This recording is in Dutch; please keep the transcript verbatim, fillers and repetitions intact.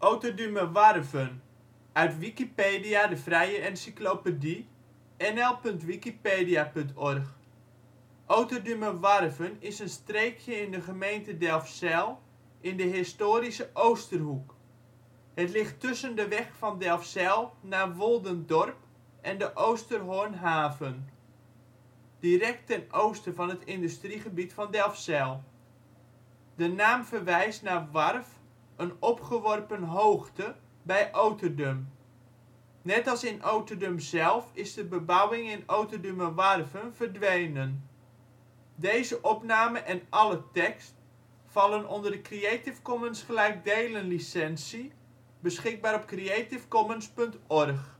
Oterdumerwarven, uit Wikipedia, de vrije encyclopedie. N L punt wikipedia punt org. Oterdumerwarven is een streekje in de gemeente Delfzijl in de historische Oosterhoek. Het ligt tussen de weg van Delfzijl naar Woldendorp en de Oosterhornhaven, direct ten oosten van het industriegebied van Delfzijl. De naam verwijst naar warf, een opgeworpen hoogte, bij Oterdum. Net als in Oterdum zelf is de bebouwing in Oterdumerwarven verdwenen. Deze opname en alle tekst vallen onder de Creative Commons gelijkdelen licentie, beschikbaar op creativecommons punt org